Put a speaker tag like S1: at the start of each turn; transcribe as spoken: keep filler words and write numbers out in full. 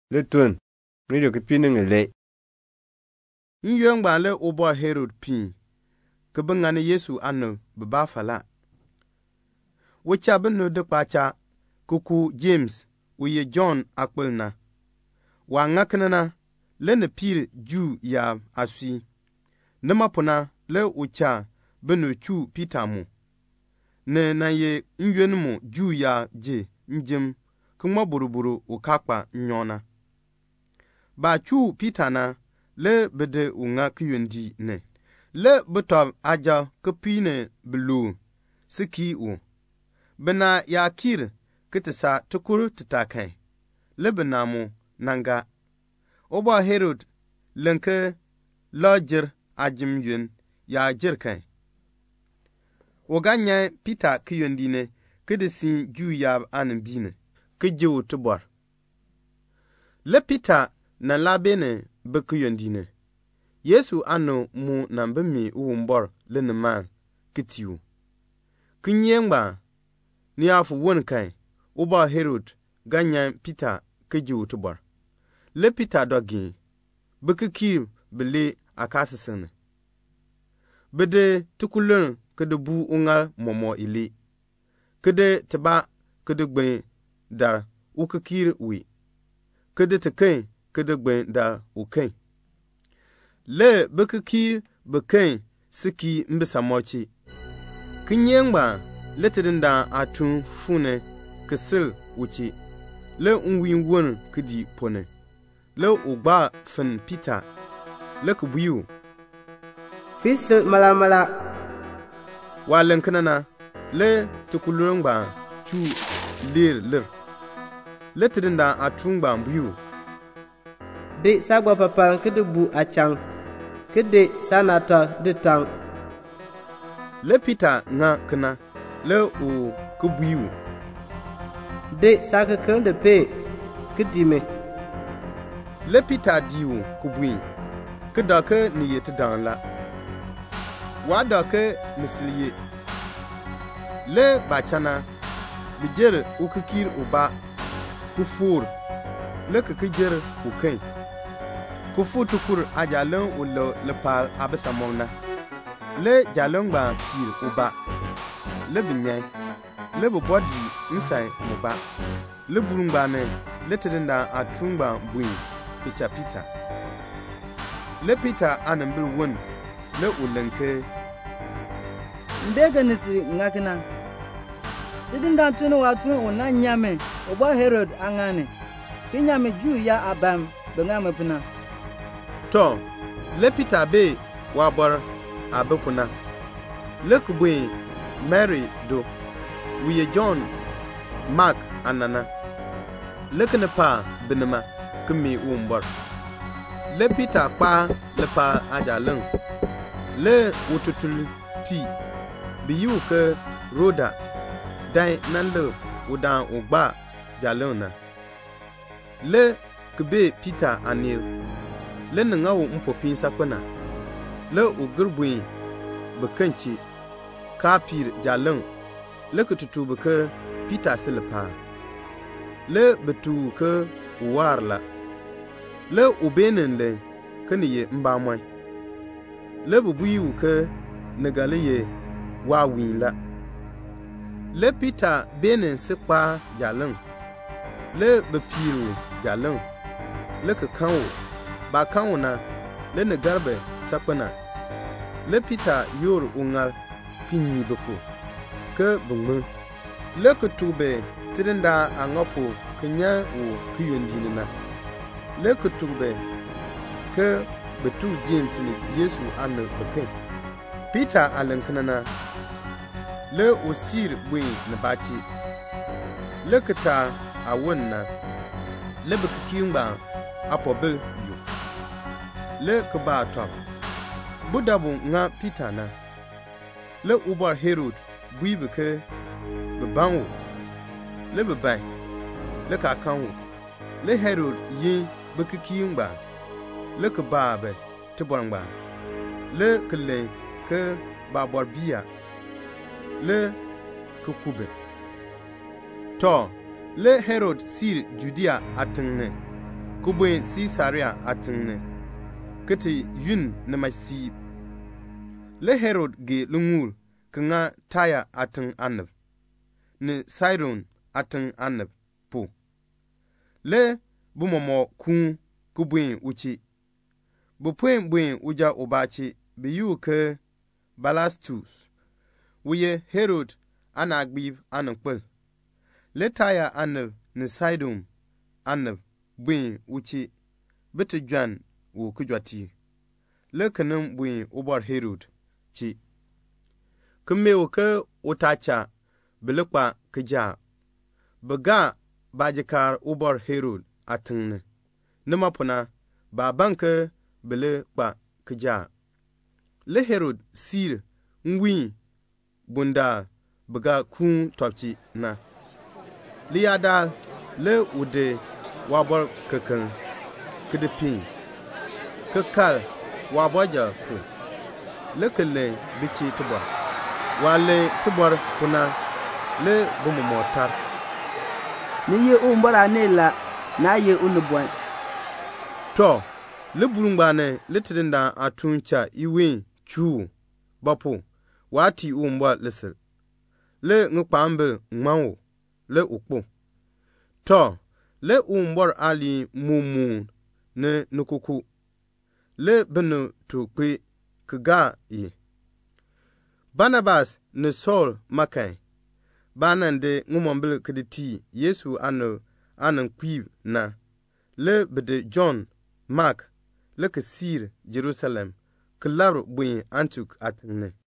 S1: le tun ni yo kipinin le
S2: Nyong ba le obo Herod pi ke bengane Yesu anu beba fala wocha benu de pacha kuku James uye John akpelna wa ngaknana le ne pir ju ya asui nema puna le ucha benu chu Peter mu ne na ye nyen mu ju ya je njem kuma buruburu ukakpa nyona ba chu Peter na le bede unga kiyundi ne le butob aja kupine blu siki u bena ya kir kitisa tukuru titakai le benamu nanga oba Herod lenke lojir ajim yun ya jirkai oganya Peter kiyundi ne kidisi ju ya anbine kijiwu tubor le Peter na labene bekiyundi ne Yesu anu mu na mbemi uwumbor le man kitiu kinyengba ni afu won kai oba Herod ganya Peter kijiwu tubor le Peter dogi bekiki bele akasisene bede tukulun kede bu ungal momo ile kede teba kede gbe dar ukikir wi kede tekai kede gbe dar ukai le bekiki bekai siki mbisa mochi kinyengba letedinda atun fune kisil uchi le unwin won kidi pone le ugba fen Peter le kubiu
S3: fis malamala
S2: walen kanana le tukulungba chu lir lir letedinda atungba mbiu
S3: de sagba papa kedebu achang kede sanata de tang
S2: le Peter nga kana le u kubiu
S3: de saka kan de pe kedime
S2: le Peter diu kubui kedaka ni yetidan la wadaka misliye le bachana bijer ukikir uba kufur le kikijer ukai kufu tukur ajalon ulo le pal abisa mona le jalon ba pir uba le binyai le body inside muba le burungba ne le tedenda atrungba buin kicha Peter le Peter anambil won le ulenke
S4: ndega nisi ngakina tidinda tunu watu una nyame oba Herod angane kinyame ju ya abam bengame puna
S2: to le Peter be wabor abepuna le kubwe Mary do wiye John Mark anana le kenepa benema kemi umbor le Peter pa le pa ajaleng le ututul pi biyu ke roda dai nan le udan ugba jalena le kebe Peter anil le nangawo mpopin sakwana le ugurbui bekanci kapir jalen le kututu beke Peter silpa le betu ke warla le ubenen le kaniye mbamoi le bubuyu ke negaliye wawinla le Peter benen sikpa jalen le bepiru jalen le ke kanwo ba kanwo na le negarbe sakwana le Peter yor ungal pinyi beko ke bungmu le kutube tidinda angopo kenya u kiyondinina le kutube ke betu James ni Yesu anu beken Peter alankanana le usir bui na bachi le kata awonna le bekimba apobil yu le kuba top budabu nga Peter na le ubar Herod bui beke bebanwo le bebai le kakanwo le Herod yin bekikimba le kuba be tibongba le kle ke babor bia le kukube to le Herod sir Judea atingne ku bwen Caesarea atingne kete yun ne masib le Herod ge lungur kanga Taya atin anab ne Sidon atin anab po le bumomo kun ku bwen uchi bu pwen bwen uja obachi be yu ke Balastus wuye Herod anagbiv anakpel le Taya anab ne Sidon anab bwen uchi bete jwan wo kujwati le kanam bwen obar Herod chi kumewo ke utacha belekpa kja baga bajikar obar Herod atingne nima puna ba banke belekpa kja le Herod sir ngwi bunda baga kun topchi na liyada le ude wabor kakan kidipin kakal waboja ku le kelen bichi tuba wale tubor kuna le bumu motar
S4: ni ye umbara ne la na ye unubwan
S2: to le burungbane le tidinda atuncha iwe chu bapo wati umba lesel le ngpambe ngmawo le ukpo to le umbor ali mumu ne nukuku le benu tukpe kga yi Barnabas ne Saul makai banande ngumombil kditi Yesu anu anan kwib na le bede John Mark le kasir Jerusalem klaro bwen Antioch atne